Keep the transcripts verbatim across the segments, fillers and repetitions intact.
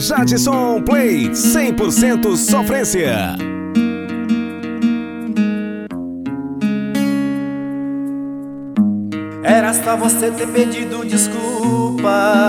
Jadson Play, cem por cento sofrência. Era só você ter pedido desculpas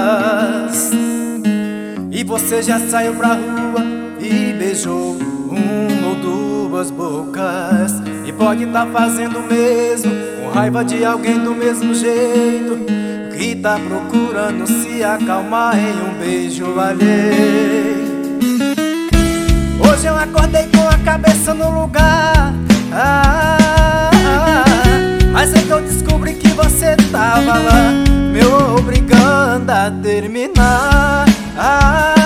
e você já saiu pra rua e beijou uma ou duas bocas. E pode tá fazendo o mesmo, com raiva de alguém do mesmo jeito, que tá procurando se acalmar em um beijo alheio. Hoje eu acordei com a cabeça no lugar, ah, ah, mas é que eu descobri que você tava lá, me obrigando a terminar, ah,